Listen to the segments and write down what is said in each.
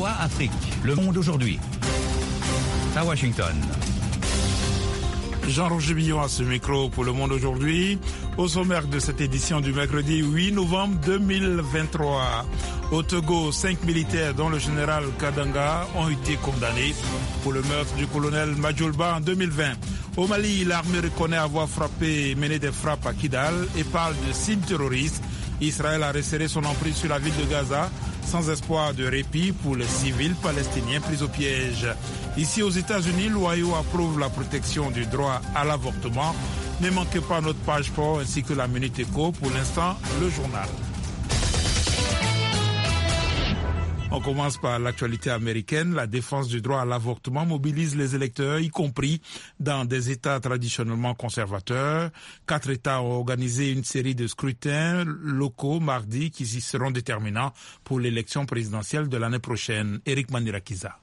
VOA Afrique, le monde aujourd'hui. À Washington. Jean-Roger Billon à ce micro pour Le Monde aujourd'hui. Au sommaire de cette édition du mercredi 8 novembre 2023. Au Togo, 5 militaires dont le général Kadanga ont été condamnés pour le meurtre du colonel Majolba en 2020. Au Mali, l'armée reconnaît avoir mené des frappes à Kidal et parle de signes terroristes. Israël a resserré son emprise sur la ville de Gaza sans espoir de répit pour les civils palestiniens pris au piège. Ici aux États-Unis, l'Ohio approuve la protection du droit à l'avortement. Ne manquez pas notre page sport ainsi que la Minute Éco. Pour l'instant, le journal. On commence par l'actualité américaine. La défense du droit à l'avortement mobilise les électeurs, y compris dans des États traditionnellement conservateurs. 4 États ont organisé une série de scrutins locaux mardi qui seront déterminants pour l'élection présidentielle de l'année prochaine. Eric Manirakiza.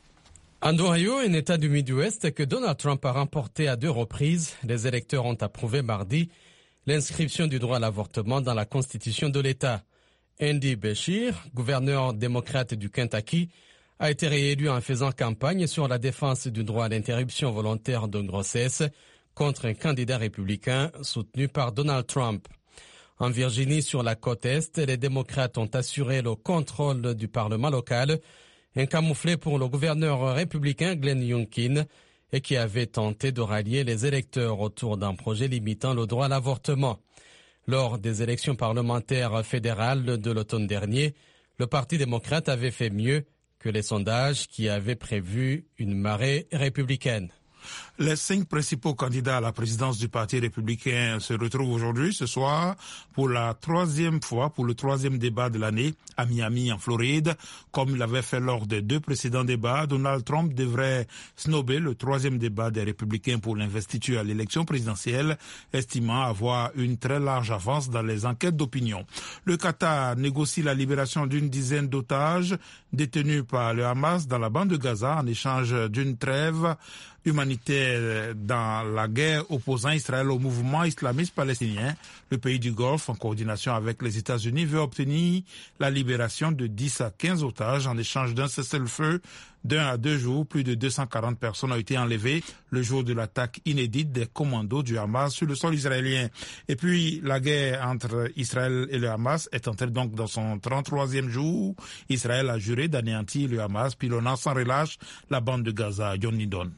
En Ohio, un État du Midwest que Donald Trump a remporté à 2 reprises, les électeurs ont approuvé mardi l'inscription du droit à l'avortement dans la Constitution de l'État. Andy Beshear, gouverneur démocrate du Kentucky, a été réélu en faisant campagne sur la défense du droit à l'interruption volontaire de grossesse contre un candidat républicain soutenu par Donald Trump. En Virginie, sur la côte Est, les démocrates ont assuré le contrôle du Parlement local, un camouflet pour le gouverneur républicain Glenn Youngkin, et qui avait tenté de rallier les électeurs autour d'un projet limitant le droit à l'avortement. Lors des élections parlementaires fédérales de l'automne dernier, le Parti démocrate avait fait mieux que les sondages qui avaient prévu une marée républicaine. Les 5 principaux candidats à la présidence du Parti républicain se retrouvent aujourd'hui, ce soir, pour la 3e fois, pour le 3e débat de l'année à Miami, en Floride. Comme il l'avait fait lors des 2 précédents débats, Donald Trump devrait snobber le 3e débat des républicains pour l'investiture à l'élection présidentielle, estimant avoir une très large avance dans les enquêtes d'opinion. Le Qatar négocie la libération d'une dizaine d'otages détenus par le Hamas dans la bande de Gaza en échange d'une trêve humanitaire dans la guerre opposant Israël au mouvement islamiste palestinien. Le pays du Golfe, en coordination avec les États-Unis, veut obtenir la libération de 10 à 15 otages en échange d'un cessez-le-feu d'1 à 2 jours. Plus de 240 personnes ont été enlevées le jour de l'attaque inédite des commandos du Hamas sur le sol israélien. Et puis, la guerre entre Israël et le Hamas est entrée donc dans son 33e jour. Israël a juré d'anéantir le Hamas, pilonnant sans relâche la bande de Gaza. John Nidon.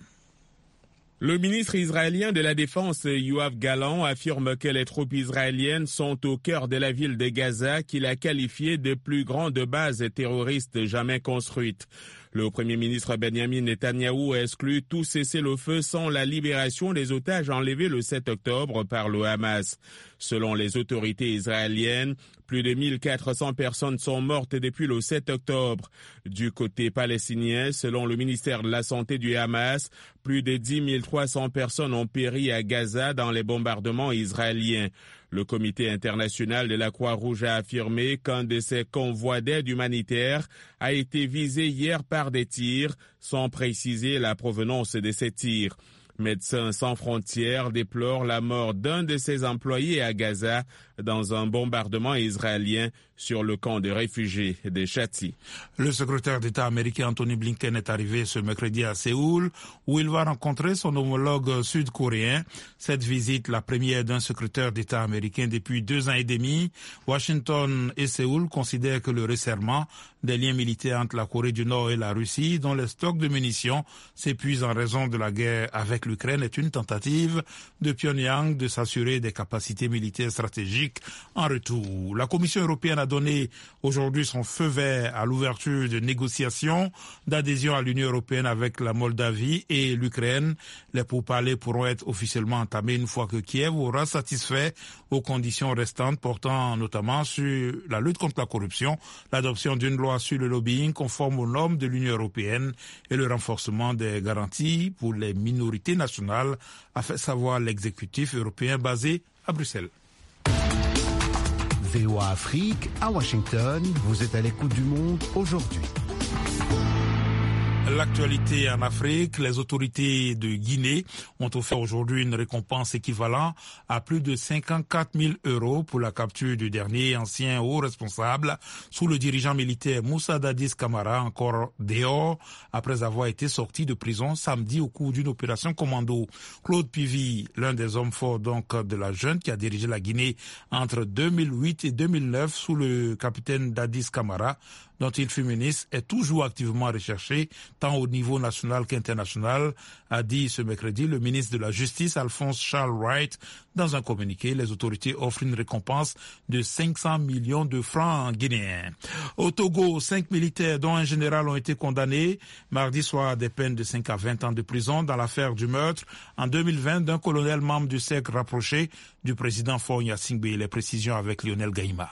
Le ministre israélien de la Défense, Yoav Gallant, affirme que les troupes israéliennes sont au cœur de la ville de Gaza, qu'il a qualifiée de plus grande base terroriste jamais construite. Le Premier ministre Benjamin Netanyahou a exclu tout cessez-le-feu sans la libération des otages enlevés le 7 octobre par le Hamas. Selon les autorités israéliennes, plus de 1400 personnes sont mortes depuis le 7 octobre. Du côté palestinien, selon le ministère de la Santé du Hamas, plus de 10 300 personnes ont péri à Gaza dans les bombardements israéliens. Le Comité international de la Croix-Rouge a affirmé qu'un de ses convois d'aide humanitaire a été visé hier par des tirs, sans préciser la provenance de ces tirs. Médecins sans frontières déplore la mort d'un de ses employés à Gaza dans un bombardement israélien sur le camp de réfugiés de Chati. Le secrétaire d'État américain Anthony Blinken est arrivé ce mercredi à Séoul, où il va rencontrer son homologue sud-coréen. Cette visite, la première d'un secrétaire d'État américain depuis 2 ans et demi. Washington et Séoul considèrent que le resserrement des liens militaires entre la Corée du Nord et la Russie, dont les stocks de munitions s'épuisent en raison de la guerre avec l'Ukraine, est une tentative de Pyongyang de s'assurer des capacités militaires stratégiques en retour. La Commission européenne a donné aujourd'hui son feu vert à l'ouverture de négociations d'adhésion à l'Union européenne avec la Moldavie et l'Ukraine. Les pourparlers pourront être officiellement entamés une fois que Kiev aura satisfait aux conditions restantes portant notamment sur la lutte contre la corruption, l'adoption d'une loi sur le lobbying conforme aux normes de l'Union européenne et le renforcement des garanties pour les minorités nationales, a fait savoir l'exécutif européen basé à Bruxelles. VOA Afrique, à Washington, vous êtes à l'écoute du monde aujourd'hui. L'actualité en Afrique, les autorités de Guinée ont offert aujourd'hui une récompense équivalente à plus de 54 000 € pour la capture du dernier ancien haut responsable sous le dirigeant militaire Moussa Dadis Camara, encore dehors après avoir été sorti de prison samedi au cours d'une opération commando. Claude Pivy, l'un des hommes forts donc de la junte qui a dirigé la Guinée entre 2008 et 2009 sous le capitaine Dadis Camara, dont il fut ministre, est toujours activement recherché, tant au niveau national qu'international, a dit ce mercredi le ministre de la Justice, Alphonse Charles Wright. Dans un communiqué, les autorités offrent une récompense de 500 millions de francs guinéens. Au Togo, 5 militaires, dont un général, ont été condamnés mardi soir à des peines de 5 à 20 ans de prison dans l'affaire du meurtre en 2020 d'un colonel membre du cercle rapproché du président Faure Gnassingbé. Les précisions avec Lionel Gaïma.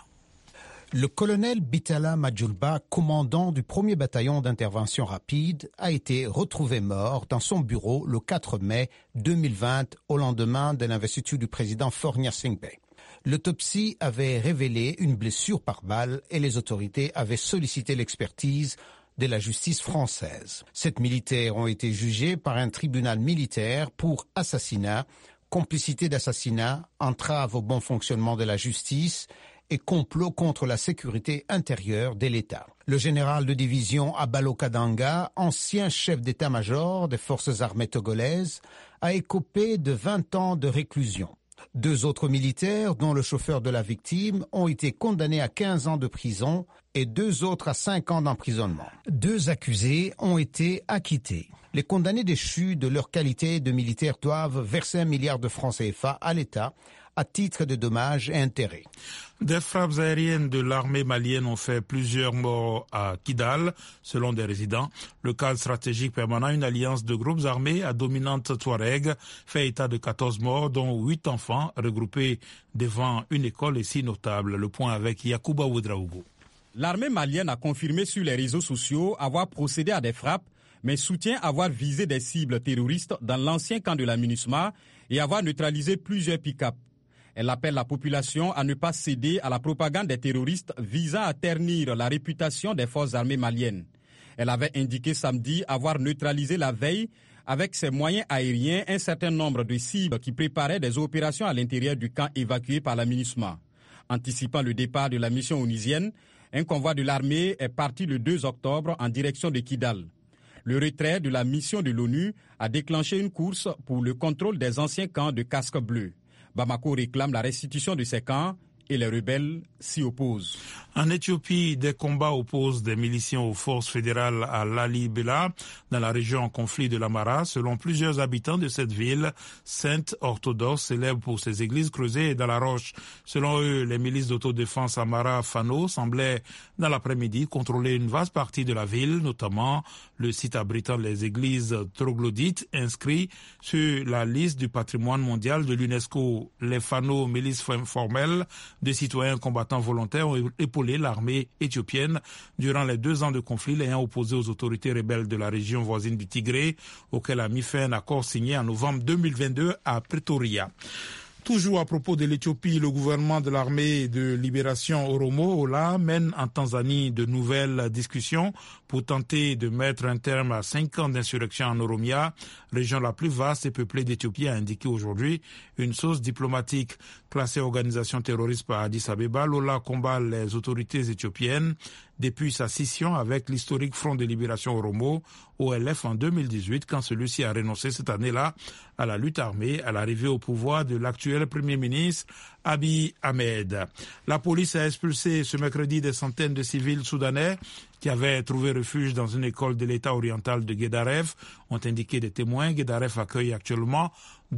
Le colonel Bitala Majulba, commandant du 1er bataillon d'intervention rapide, a été retrouvé mort dans son bureau le 4 mai 2020 au lendemain de l'investiture du président Faure Gnassingbé. L'autopsie avait révélé une blessure par balle et les autorités avaient sollicité l'expertise de la justice française. 7 militaires ont été jugés par un tribunal militaire pour assassinat, complicité d'assassinat, entrave au bon fonctionnement de la justice et complot contre la sécurité intérieure de l'État. Le général de division Abalo Kadanga, ancien chef d'état-major des forces armées togolaises, a écopé de 20 ans de réclusion. 2 autres militaires, dont le chauffeur de la victime, ont été condamnés à 15 ans de prison et 2 autres à 5 ans d'emprisonnement. 2 accusés ont été acquittés. Les condamnés déchus de leur qualité de militaires doivent verser 1 milliard de francs CFA à l'État à titre de dommages et intérêts. Des frappes aériennes de l'armée malienne ont fait plusieurs morts à Kidal, selon des résidents. Le cadre stratégique permanent, une alliance de groupes armés à dominante Touareg, fait état de 14 morts, dont 8 enfants regroupés devant une école et 6 notables. Le point avec Yacouba Ouedraogo. L'armée malienne a confirmé sur les réseaux sociaux avoir procédé à des frappes, mais soutient avoir visé des cibles terroristes dans l'ancien camp de la MINUSMA et avoir neutralisé plusieurs pick-up. Elle appelle la population à ne pas céder à la propagande des terroristes visant à ternir la réputation des forces armées maliennes. Elle avait indiqué samedi avoir neutralisé la veille, avec ses moyens aériens, un certain nombre de cibles qui préparaient des opérations à l'intérieur du camp évacué par la MINUSMA. Anticipant le départ de la mission onusienne, un convoi de l'armée est parti le 2 octobre en direction de Kidal. Le retrait de la mission de l'ONU a déclenché une course pour le contrôle des anciens camps de casques bleus. Bamako réclame la restitution de ces camps et les rebelles s'y opposent. En Éthiopie, des combats opposent des miliciens aux forces fédérales à Lalibela, dans la région en conflit de l'Amara. Selon plusieurs habitants de cette ville, sainte orthodoxe, célèbre pour ses églises creusées dans la roche. Selon eux, les milices d'autodéfense Amara-Fano semblaient, dans l'après-midi, contrôler une vaste partie de la ville, notamment le site abritant les églises troglodytes inscrits sur la liste du patrimoine mondial de l'UNESCO. Les Fano, milices formelles des citoyens combattants volontaires, ont épaulé l'armée éthiopienne durant les 2 ans de conflit l'ayant opposé aux autorités rebelles de la région voisine du Tigré, auquel a mis fin un accord signé en novembre 2022 à Pretoria. Toujours à propos de l'Éthiopie, le gouvernement de l'armée de libération Oromo, OLA, mène en Tanzanie de nouvelles discussions pour tenter de mettre un terme à 5 ans d'insurrection en Oromia, région la plus vaste et peuplée d'Éthiopie, a indiqué aujourd'hui une source diplomatique. Classée organisation terroriste par Addis Abeba, l'OLA combat les autorités éthiopiennes depuis sa scission avec l'historique Front de libération Oromo, OLF, en 2018, quand celui-ci a renoncé cette année-là à la lutte armée à l'arrivée au pouvoir de l'actuel Premier ministre Abiy Ahmed. La police a expulsé ce mercredi des centaines de civils soudanais qui avaient trouvé refuge dans une école de l'État oriental de Guédaref, ont indiqué des témoins. Guédaref accueille actuellement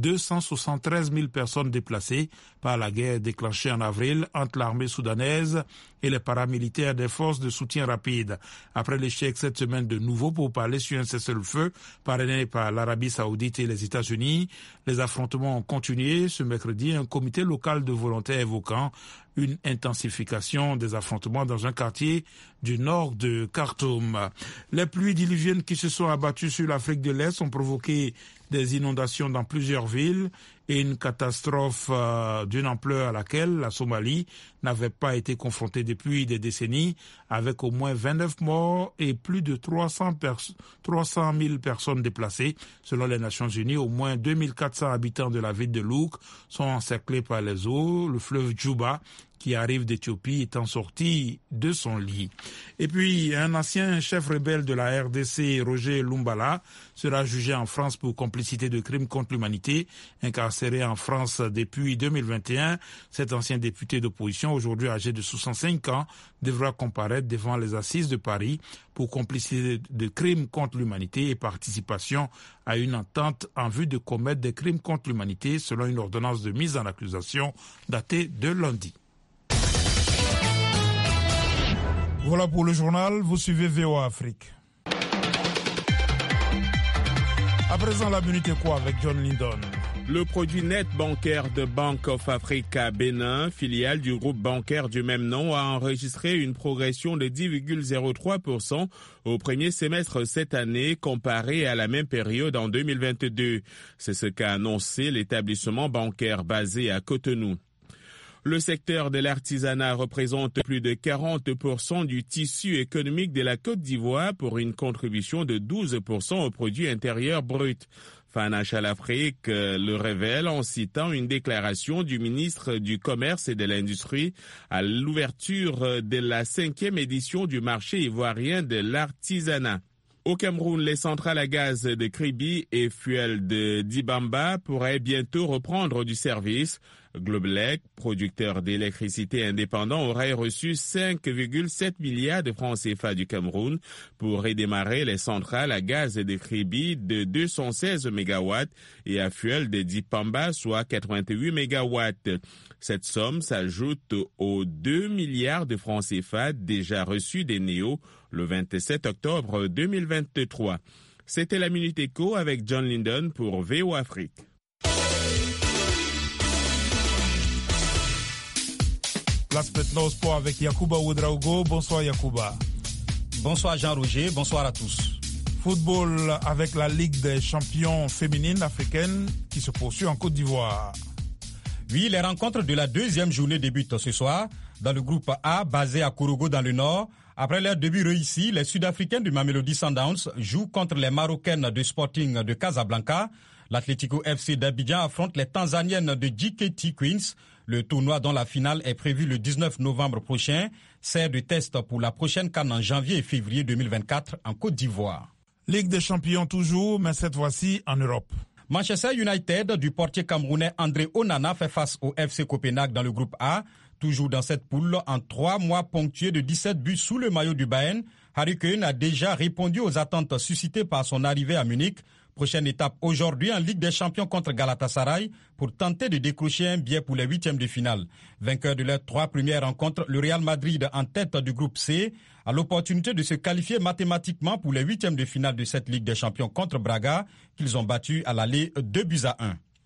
273 000 personnes déplacées par la guerre déclenchée en avril entre l'armée soudanaise et les paramilitaires des forces de soutien rapide. Après l'échec cette semaine de nouveau pourparlers sur un cessez-le-feu parrainé par l'Arabie saoudite et les États-Unis, les affrontements ont continué. Ce mercredi, un comité local de volontaires évoquant une intensification des affrontements dans un quartier du nord de Khartoum. Les pluies diluviennes qui se sont abattues sur l'Afrique de l'Est ont provoqué des inondations dans plusieurs villes et une catastrophe d'une ampleur à laquelle la Somalie n'avait pas été confrontée depuis des décennies, avec au moins 29 morts et plus de 300 000 personnes déplacées. Selon les Nations Unies, au moins 2400 habitants de la ville de Louk sont encerclés par les eaux. Le fleuve Djouba, qui arrive d'Éthiopie, étant sorti de son lit. Et puis, un ancien chef rebelle de la RDC, Roger Lumbala, sera jugé en France pour complicité de crimes contre l'humanité. Incarcéré en France depuis 2021, cet ancien député d'opposition, aujourd'hui âgé de 65 ans, devra comparaître devant les assises de Paris pour complicité de crimes contre l'humanité et participation à une entente en vue de commettre des crimes contre l'humanité, selon une ordonnance de mise en accusation datée de lundi. Voilà pour le journal, vous suivez VOA Afrique. À présent, la minute quoi avec John Lindon. Le produit net bancaire de Bank of Africa Bénin, filiale du groupe bancaire du même nom, a enregistré une progression de 10,03% au premier semestre cette année comparé à la même période en 2022. C'est ce qu'a annoncé l'établissement bancaire basé à Cotonou. Le secteur de l'artisanat représente plus de 40% du tissu économique de la Côte d'Ivoire pour une contribution de 12% au produit intérieur brut. Financial Afrique le révèle en citant une déclaration du ministre du Commerce et de l'Industrie à l'ouverture de la 5e édition du marché ivoirien de l'artisanat. Au Cameroun, les centrales à gaz de Kribi et Fuel de Dibamba pourraient bientôt reprendre du service. Globelec, producteur d'électricité indépendant, aurait reçu 5,7 milliards de francs CFA du Cameroun pour redémarrer les centrales à gaz de Kribi de 216 MW et à Fuel de Dibamba, soit 88 MW. Cette somme s'ajoute aux 2 milliards de francs CFA déjà reçus des NEO le 27 octobre 2023. C'était la Minute Éco avec John Lindon pour VOA Afrique. Place maintenant au sport avec Yacouba Ouedraogo. Bonsoir Yacouba. Bonsoir Jean-Roger, bonsoir à tous. Football avec la Ligue des champions féminines africaines qui se poursuit en Côte d'Ivoire. Oui, les rencontres de la deuxième journée débutent ce soir dans le groupe A basé à Kourougo dans le nord. Après leur début réussi, les Sud-Africaines du Mamelodi Sundowns jouent contre les Marocaines de Sporting de Casablanca. L'Atlético FC d'Abidjan affronte les Tanzaniennes de JKT Queens. Le tournoi dont la finale est prévue le 19 novembre prochain sert de test pour la prochaine CAN en janvier et février 2024 en Côte d'Ivoire. Ligue des champions toujours, mais cette fois-ci en Europe. Manchester United du portier camerounais André Onana fait face au FC Copenhague dans le groupe A. Toujours dans cette poule, en 3 mois ponctués de 17 buts sous le maillot du Bayern, Harry Kane a déjà répondu aux attentes suscitées par son arrivée à Munich. Prochaine étape aujourd'hui en Ligue des champions contre Galatasaray pour tenter de décrocher un billet pour les 8e de finale. Vainqueur de leurs 3 premières rencontres, le Real Madrid en tête du groupe C a l'opportunité de se qualifier mathématiquement pour les 8e de finale de cette Ligue des champions contre Braga qu'ils ont battu à l'aller 2-1.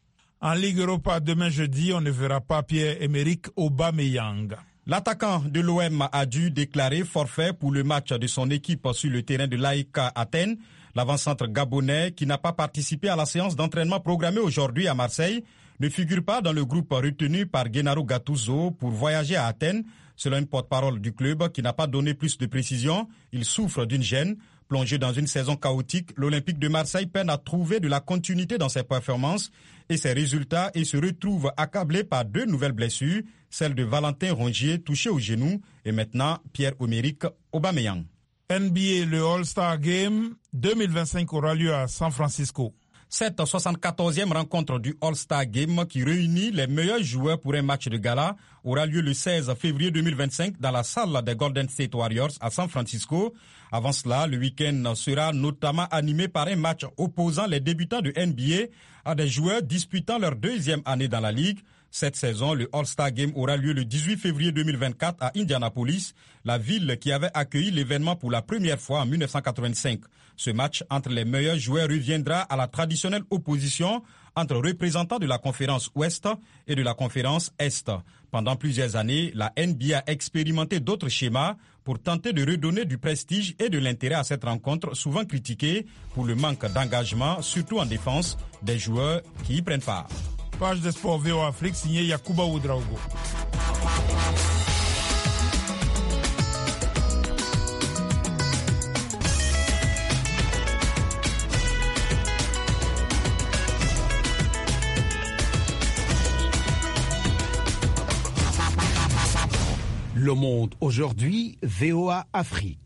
En Ligue Europa, demain jeudi, on ne verra pas Pierre-Emerick Aubameyang. L'attaquant de l'OM a dû déclarer forfait pour le match de son équipe sur le terrain de l'AEK Athènes. L'avant-centre gabonais, qui n'a pas participé à la séance d'entraînement programmée aujourd'hui à Marseille, ne figure pas dans le groupe retenu par Gennaro Gattuso pour voyager à Athènes. Selon une porte-parole du club qui n'a pas donné plus de précision, il souffre d'une gêne. Plongé dans une saison chaotique, l'Olympique de Marseille peine à trouver de la continuité dans ses performances et ses résultats et se retrouve accablé par 2 nouvelles blessures, celle de Valentin Rongier touché au genou et maintenant Pierre-Emerick Aubameyang. NBA, le All-Star Game 2025 aura lieu à San Francisco. Cette 74e rencontre du All-Star Game qui réunit les meilleurs joueurs pour un match de gala aura lieu le 16 février 2025 dans la salle des Golden State Warriors à San Francisco. Avant cela, le week-end sera notamment animé par un match opposant les débutants de NBA à des joueurs disputant leur 2e année dans la Ligue. Cette saison, le All-Star Game aura lieu le 18 février 2024 à Indianapolis, la ville qui avait accueilli l'événement pour la première fois en 1985. Ce match entre les meilleurs joueurs reviendra à la traditionnelle opposition entre représentants de la conférence Ouest et de la conférence Est. Pendant plusieurs années, la NBA a expérimenté d'autres schémas pour tenter de redonner du prestige et de l'intérêt à cette rencontre souvent critiquée pour le manque d'engagement, surtout en défense, des joueurs qui y prennent part. Page des sports VOA Afrique, signé Yacouba Ouedraogo. Le Monde aujourd'hui, VOA Afrique.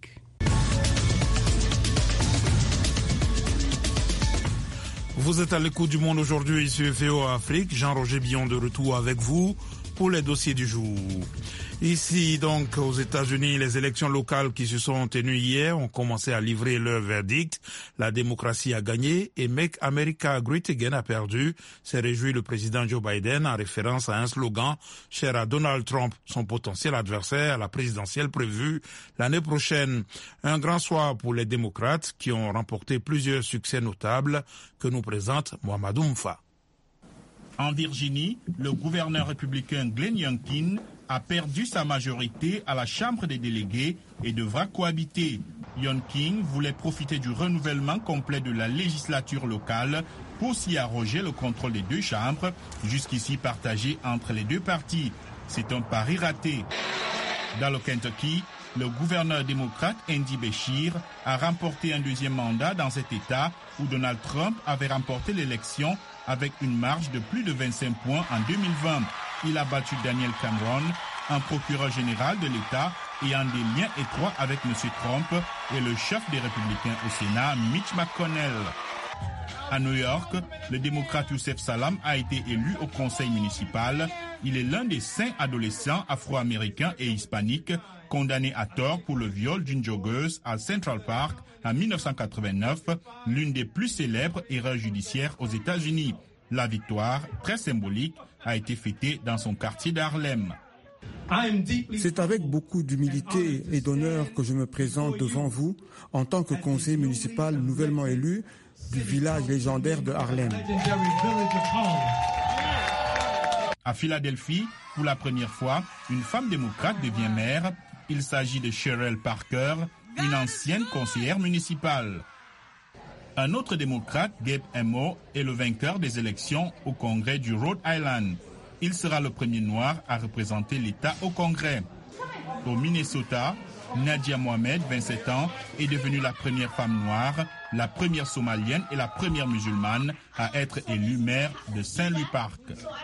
Vous êtes à l'écoute du Monde aujourd'hui sur VOA Afrique. Jean-Roger Billon de retour avec vous pour les dossiers du jour. Ici, donc, aux États-Unis, les élections locales qui se sont tenues hier ont commencé à livrer leur verdict. La démocratie a gagné et Make America Great Again a perdu, s'est réjoui le président Joe Biden en référence à un slogan cher à Donald Trump, son potentiel adversaire à la présidentielle prévue l'année prochaine. Un grand soir pour les démocrates qui ont remporté plusieurs succès notables que nous présente Mohamedou Mfa. En Virginie, le gouverneur républicain Glenn Youngkin a perdu sa majorité à la Chambre des délégués et devra cohabiter. Youngkin voulait profiter du renouvellement complet de la législature locale pour s'y arroger le contrôle des deux chambres, jusqu'ici partagées entre les deux partis. C'est un pari raté. Dans le Kentucky, le gouverneur démocrate Andy Beshear a remporté un deuxième mandat dans cet État où Donald Trump avait remporté l'élection avec une marge de plus de 25 points en 2020. Il a battu Daniel Cameron, un procureur général de l'État ayant des liens étroits avec M. Trump et le chef des Républicains au Sénat, Mitch McConnell. À New York, le démocrate Youssef Salam a été élu au conseil municipal. Il est l'un des 5 adolescents afro-américains et hispaniques condamnés à tort pour le viol d'une joggeuse à Central Park en 1989, l'une des plus célèbres erreurs judiciaires aux États-Unis. La victoire, très symbolique, a été fêtée dans son quartier d'Harlem. C'est avec beaucoup d'humilité et d'honneur que je me présente devant vous en tant que conseiller municipal nouvellement élu du village légendaire de Harlem. À Philadelphie, pour la première fois, une femme démocrate devient maire. Il s'agit de Cheryl Parker, une ancienne conseillère municipale. Un autre démocrate, Gabe Emo, est le vainqueur des élections au Congrès du Rhode Island. Il sera le premier noir à représenter l'État au Congrès. Au Minnesota, Nadia Mohamed, 27 ans, est devenue la première femme noire, la première somalienne et la première musulmane à être élue maire de Saint-Louis Park.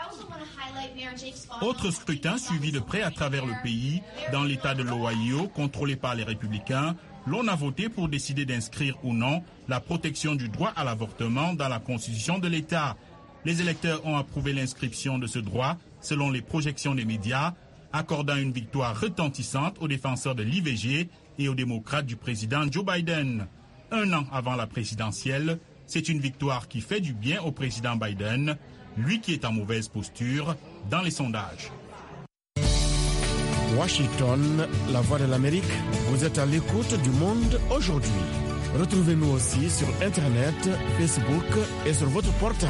Autre scrutin suivi de près à travers le pays, dans l'État de l'Ohio, contrôlé par les républicains, l'on a voté pour décider d'inscrire ou non la protection du droit à l'avortement dans la constitution de l'État. Les électeurs ont approuvé l'inscription de ce droit, selon les projections des médias, accordant une victoire retentissante aux défenseurs de l'IVG et aux démocrates du président Joe Biden. Un an avant la présidentielle, c'est une victoire qui fait du bien au président Biden, lui qui est en mauvaise posture dans les sondages. Washington, la voix de l'Amérique, vous êtes à l'écoute du Monde aujourd'hui. Retrouvez-nous aussi sur Internet, Facebook et sur votre portable.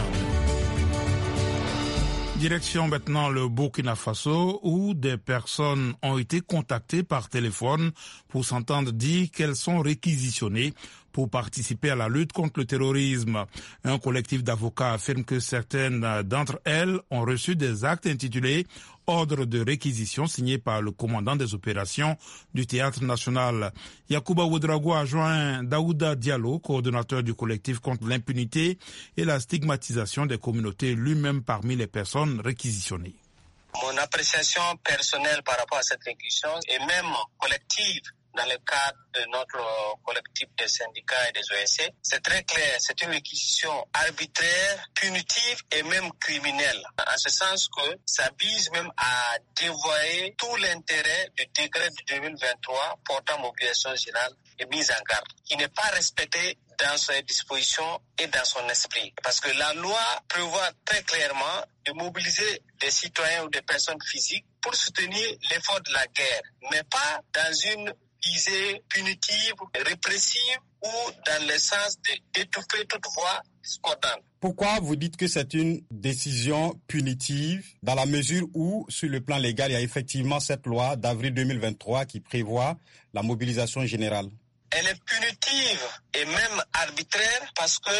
Direction maintenant le Burkina Faso où des personnes ont été contactées par téléphone pour s'entendre dire qu'elles sont réquisitionnées pour participer à la lutte contre le terrorisme. Un collectif d'avocats affirme que certaines d'entre elles ont reçu des actes intitulés ordre de réquisition signé par le commandant des opérations du Théâtre national. Yacouba Ouedraogo a joint Daouda Diallo, coordonnateur du collectif contre l'impunité et la stigmatisation des communautés, lui-même parmi les personnes réquisitionnées. Mon appréciation personnelle par rapport à cette réquisition est même collective. Dans le cadre de notre collectif des syndicats et des ONC, c'est très clair, c'est une réquisition arbitraire, punitive et même criminelle. En ce sens que ça vise même à dévoyer tout l'intérêt du décret de 2023 portant mobilisation générale et mise en garde, qui n'est pas respecté dans ses dispositions et dans son esprit. Parce que la loi prévoit très clairement de mobiliser des citoyens ou des personnes physiques pour soutenir l'effort de la guerre, mais pas dans une visée punitive, répressive ou dans le sens d'étouffer toute voix discordantes. Pourquoi vous dites que c'est une décision punitive dans la mesure où, sur le plan légal, il y a effectivement cette loi d'avril 2023 qui prévoit la mobilisation générale? Elle est punitive et même arbitraire parce que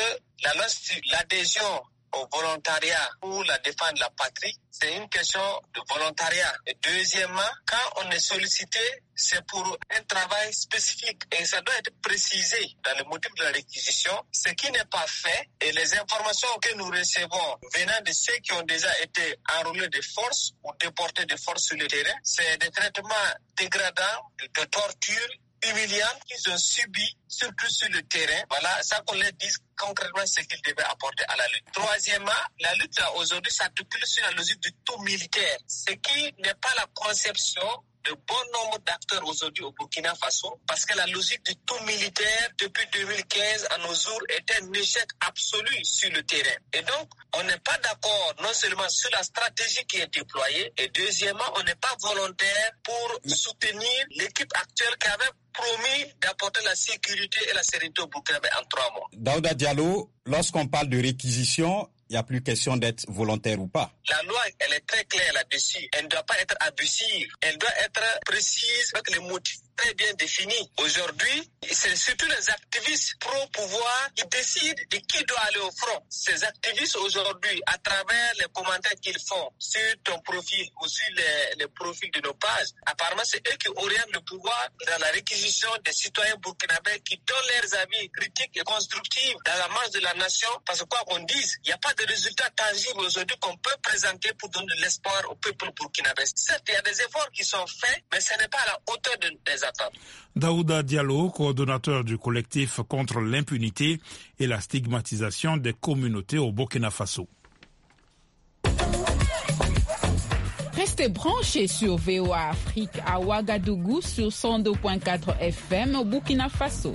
l'adhésion au volontariat pour la défense de la patrie, c'est une question de volontariat. Et deuxièmement, quand on est sollicité, c'est pour un travail spécifique et ça doit être précisé dans le motif de la réquisition, ce qui n'est pas fait. Et les informations que nous recevons venant de ceux qui ont déjà été enrôlés de force ou déportés de force sur le terrain, c'est des traitements dégradants, de torture, humiliants qu'ils ont subis, surtout sur le terrain. Voilà, ça qu'on leur dise concrètement ce qu'ils devaient apporter à la lutte. Troisièmement, la lutte là aujourd'hui s'articule sur la logique du tout militaire, ce qui n'est pas la conception de bon nombre d'acteurs aujourd'hui au Burkina Faso, parce que la logique du tout militaire depuis 2015 à nos jours est un échec absolu sur le terrain. Et donc, on n'est pas d'accord non seulement sur la stratégie qui est déployée, et deuxièmement, on n'est pas volontaire pour soutenir l'équipe actuelle qui avait promis d'apporter la sécurité et la sérénité au Burkina en 3 mois. Daouda Diallo, lorsqu'on parle de réquisition, il n'y a plus question d'être volontaire ou pas. La loi, elle est très claire là-dessus. Elle ne doit pas être abusive. Elle doit être précise avec les motifs très bien définis. Aujourd'hui, c'est surtout les activistes pro-pouvoir qui décident de qui doit aller au front. Ces activistes aujourd'hui, à travers les commentaires qu'ils font sur ton profil ou sur les profils de nos pages, apparemment c'est eux qui orientent le pouvoir dans la réquisition des citoyens burkinabés qui donnent leurs avis critiques et constructifs dans la marche de la nation. Parce que quoi qu'on dise, il n'y a pas de résultats tangibles aujourd'hui qu'on peut présenter pour donner de l'espoir au peuple burkinabé. Certes, il y a des efforts qui sont faits, mais ce n'est pas à la hauteur des attentes. Daouda Diallo, coordonnateur du collectif contre l'impunité et la stigmatisation des communautés au Burkina Faso. Restez branchés sur VOA Afrique à Ouagadougou sur 102.4 FM au Burkina Faso.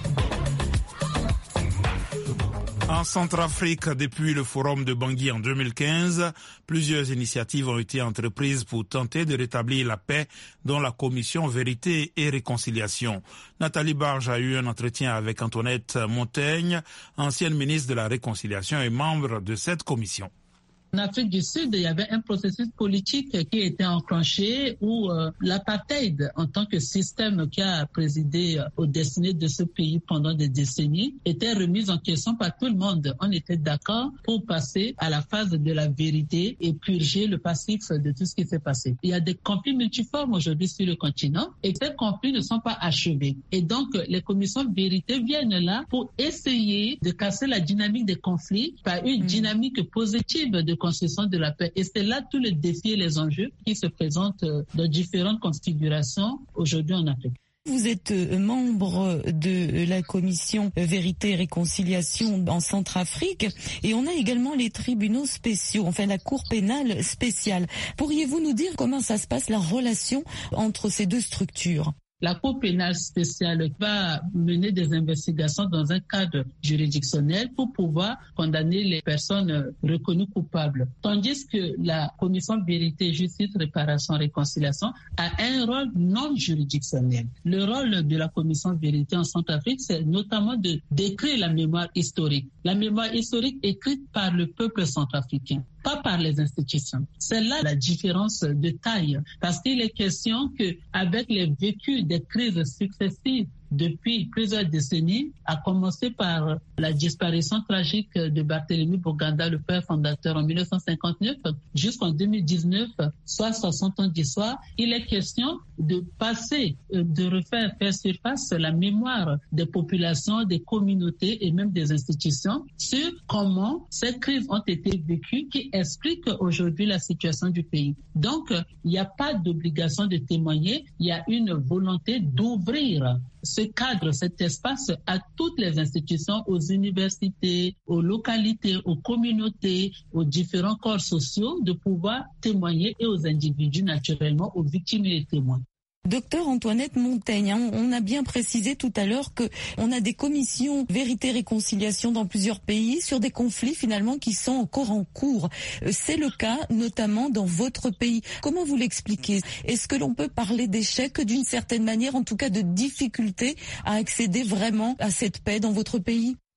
En Centrafrique, depuis le forum de Bangui en 2015, plusieurs initiatives ont été entreprises pour tenter de rétablir la paix dans la commission Vérité et Réconciliation. Nathalie Barge a eu un entretien avec Antoinette Montaigne, ancienne ministre de la Réconciliation et membre de cette commission. En Afrique du Sud, il y avait un processus politique qui était enclenché où l'apartheid, en tant que système qui a présidé aux destinées de ce pays pendant des décennies, était remis en question par tout le monde. On était d'accord pour passer à la phase de la vérité et purger le passif de tout ce qui s'est passé. Il y a des conflits multiformes aujourd'hui sur le continent et ces conflits ne sont pas achevés. Et donc, les commissions vérité viennent là pour essayer de casser la dynamique des conflits par une dynamique positive de construction de la paix. Et c'est là tout le défi et les enjeux qui se présentent dans différentes configurations aujourd'hui en Afrique. Vous êtes membre de la commission Vérité et Réconciliation en Centrafrique et on a également les tribunaux spéciaux, enfin la cour pénale spéciale. Pourriez-vous nous dire comment ça se passe, la relation entre ces deux structures ? La Cour pénale spéciale va mener des investigations dans un cadre juridictionnel pour pouvoir condamner les personnes reconnues coupables. Tandis que la Commission Vérité, Justice, Réparation, Réconciliation a un rôle non juridictionnel. Le rôle de la Commission Vérité en Centrafrique, c'est notamment de décrire la mémoire historique. La mémoire historique écrite par le peuple centrafricain, pas par les institutions. C'est là la différence de taille, parce qu'il est question qu'avec les vécus des crises successives depuis plusieurs décennies, à commencer par la disparition tragique de Barthélemy Boganda, le père fondateur en 1959, jusqu'en 2019, soit 60 ans d'histoire, il est question de passer, de refaire faire surface la mémoire des populations, des communautés et même des institutions sur comment ces crises ont été vécues qui expliquent aujourd'hui la situation du pays. Donc, il n'y a pas d'obligation de témoigner, il y a une volonté d'ouvrir ce cadre, cet espace à toutes les institutions, aux universités, aux localités, aux communautés, aux différents corps sociaux, de pouvoir témoigner et aux individus naturellement, aux victimes et les témoins. Docteur Antoinette Montaigne, on a bien précisé tout à l'heure qu'on a des commissions Vérité et Réconciliation dans plusieurs pays sur des conflits finalement qui sont encore en cours. C'est le cas notamment dans votre pays. Comment vous l'expliquez ? Est-ce que l'on peut parler d'échec d'une certaine manière, en tout cas de difficulté à accéder vraiment à cette paix dans votre pays ?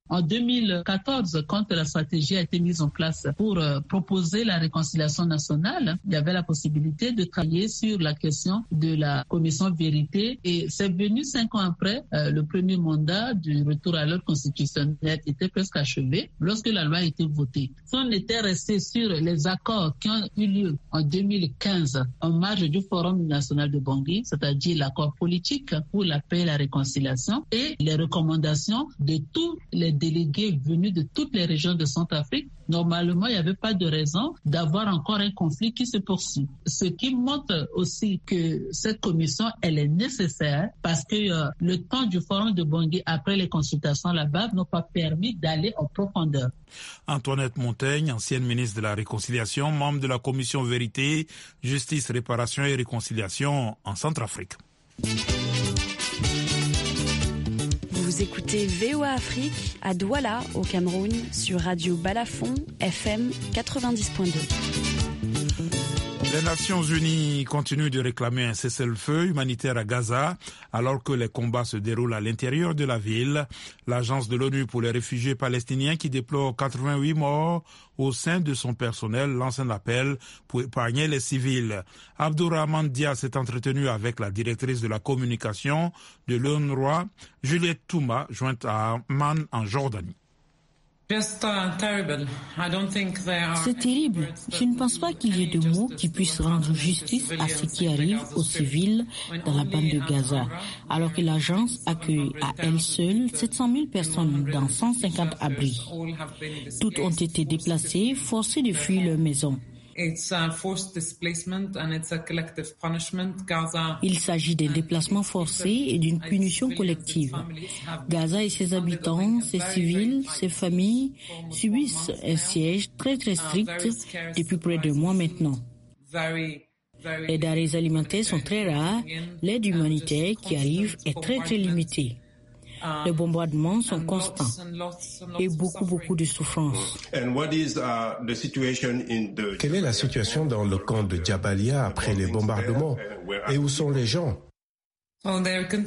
En 2014, quand la stratégie a été mise en place pour proposer la réconciliation nationale, il y avait la possibilité de travailler sur la question de la commission vérité et c'est venu 5 ans après, le premier mandat du retour à l'ordre constitutionnel était presque achevé lorsque la loi a été votée. Si on était resté sur les accords qui ont eu lieu en 2015 en marge du Forum national de Bangui, c'est-à-dire l'accord politique pour la paix et la réconciliation et les recommandations de tous les délégués venus de toutes les régions de Centrafrique, normalement, il n'y avait pas de raison d'avoir encore un conflit qui se poursuit. Ce qui montre aussi que cette commission, elle est nécessaire parce que le temps du Forum de Bangui après les consultations là-bas n'a pas permis d'aller en profondeur. Antoinette Montaigne, ancienne ministre de la Réconciliation, membre de la commission Vérité, Justice, Réparation et Réconciliation en Centrafrique. Vous écoutez VOA Afrique à Douala, au Cameroun, sur Radio Balafon, FM 90.2. Les Nations Unies continuent de réclamer un cessez-le-feu humanitaire à Gaza alors que les combats se déroulent à l'intérieur de la ville. L'Agence de l'ONU pour les réfugiés palestiniens qui déplore 88 morts au sein de son personnel lance un appel pour épargner les civils. Abdourahmane Dia s'est entretenu avec la directrice de la communication de l'UNRWA, Juliette Touma, jointe à Amman en Jordanie. C'est terrible. Je ne pense pas qu'il y ait de mots qui puissent rendre justice à ce qui arrive aux civils dans la bande de Gaza, alors que l'agence accueille à elle seule 700 000 personnes dans 150 abris. Toutes ont été déplacées, forcées de fuir leur maison. Il s'agit d'un déplacement forcé et d'une punition collective. Gaza et ses habitants, ses civils, ses familles subissent un siège très strict depuis près de mois maintenant. Les denrées alimentaires sont très rares, l'aide humanitaire qui arrive est très limitée. Les bombardements sont constants et beaucoup de souffrance. Quelle est la situation dans le camp de Jabalia après les bombardements et où sont les gens? Il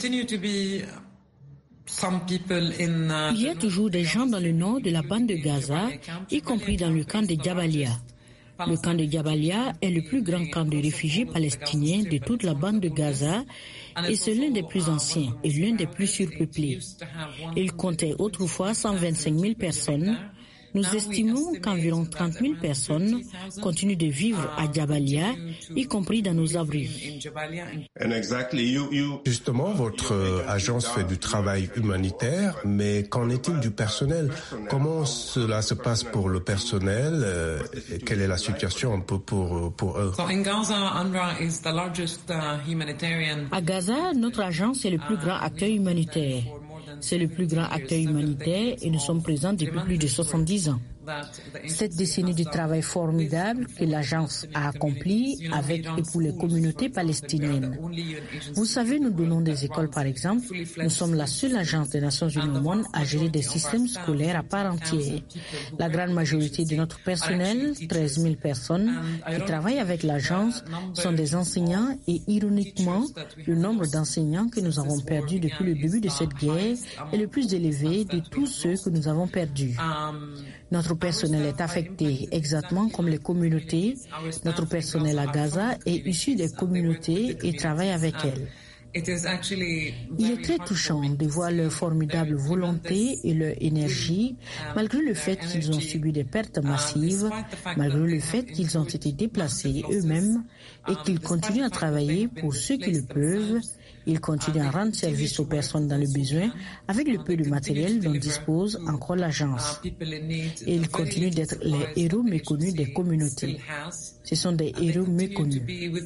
y a toujours des gens dans le nord de la bande de Gaza, y compris dans le camp de Jabalia. Le camp de Jabalia est le plus grand camp de réfugiés palestiniens de toute la bande de Gaza et c'est l'un des plus anciens et l'un des plus surpeuplés. Il comptait autrefois 125 000 personnes. Nous estimons qu'environ 30 000 personnes continuent de vivre à Jabalia, y compris dans nos abris. Justement, votre agence fait du travail humanitaire, mais qu'en est-il du personnel? Comment cela se passe pour le personnel? Quelle est la situation un peu pour eux? À Gaza, notre agence est le plus grand acteur humanitaire. C'est le plus grand acteur humanitaire et nous sommes présents depuis plus de 70 ans. Cette décennie de travail formidable que l'agence a accompli avec et pour les communautés palestiniennes. Vous savez, nous donnons des écoles par exemple. Nous sommes la seule agence des Nations Unies au monde à gérer des systèmes scolaires à part entière. La grande majorité de notre personnel, 13 000 personnes qui travaillent avec l'agence, sont des enseignants et ironiquement, le nombre d'enseignants que nous avons perdus depuis le début de cette guerre est le plus élevé de tous ceux que nous avons perdus. Notre personnel est affecté exactement comme les communautés. Notre personnel à Gaza est issu des communautés et travaille avec elles. Il est très touchant de voir leur formidable volonté et leur énergie, malgré le fait qu'ils ont subi des pertes massives, malgré le fait qu'ils ont été déplacés eux-mêmes et qu'ils continuent à travailler pour ceux qui le peuvent. Ils continuent à rendre service aux personnes dans le besoin avec le peu de matériel dont dispose encore l'agence. Et ils continuent d'être les héros méconnus des communautés. Ce sont des héros méconnus.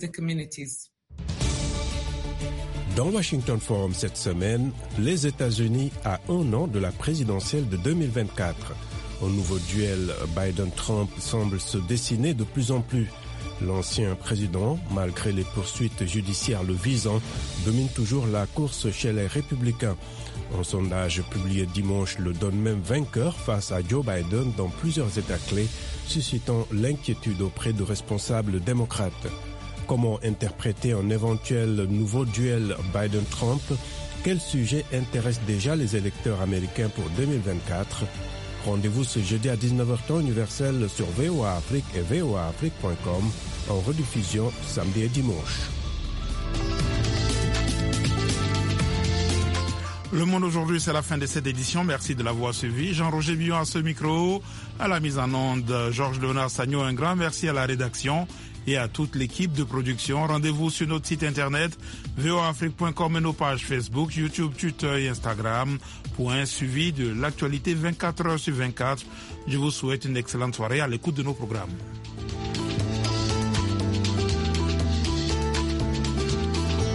Dans Washington Forum cette semaine, les États-Unis à 1 an de la présidentielle de 2024. Un nouveau duel Biden-Trump semble se dessiner de plus en plus. L'ancien président, malgré les poursuites judiciaires le visant, domine toujours la course chez les républicains. Un sondage publié dimanche le donne même vainqueur face à Joe Biden dans plusieurs États clés, suscitant l'inquiétude auprès de responsables démocrates. Comment interpréter un éventuel nouveau duel Biden-Trump? quel sujet intéresse déjà les électeurs américains pour 2024? Rendez-vous ce jeudi à 19h temps universel sur VOA Afrique et voaafrique.com, en rediffusion samedi et dimanche. Le Monde aujourd'hui, c'est la fin de cette édition. Merci de l'avoir suivi. Jean-Roger Billon à ce micro, à la mise en onde, Georges-Léonard Sagnon. Un grand merci à la rédaction et à toute l'équipe de production. Rendez-vous sur notre site internet voaafrique.com et nos pages Facebook, YouTube, Twitter et Instagram pour un suivi de l'actualité 24 heures sur 24. Je vous souhaite une excellente soirée à l'écoute de nos programmes.